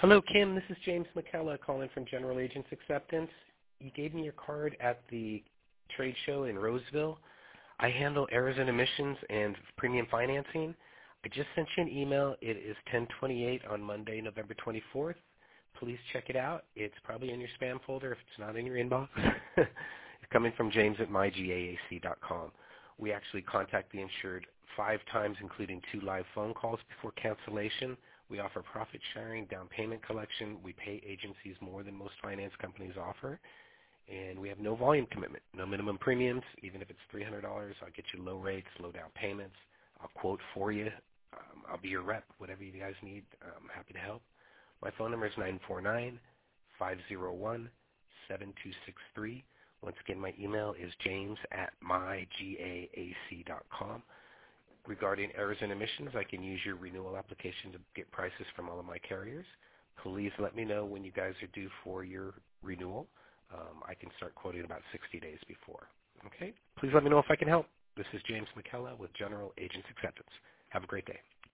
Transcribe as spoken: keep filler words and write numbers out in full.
Hello, Kim. This is James McKella calling from General Agents Acceptance. You gave me your card at the trade show in Roseville. I handle errors and emissions and premium financing. I just sent you an email. It is ten twenty-eight on Monday, November twenty-fourth. Please check it out. It's probably in your spam folder if it's not in your inbox. It's coming from James at my G A A C dot com. We actually contact the insured five times, including two live phone calls before cancellation. We offer profit sharing, down payment collection. We pay agencies more than most finance companies offer. And we have no volume commitment, no minimum premiums. Even if it's three hundred dollars, I'll get you low rates, low down payments. I'll quote for you. Um, I'll be your rep, whatever you guys need. I'm happy to help. My phone number is nine four nine, five zero one, seven two six three. Once again, my email is james at my G A A C dot com. Regarding errors and emissions, I can use your renewal application to get prices from all of my carriers. Please let me know when you guys are due for your renewal. Um, I can start quoting about sixty days before. Okay? Please let me know if I can help. This is James McKella with General Agents Acceptance. Have a great day.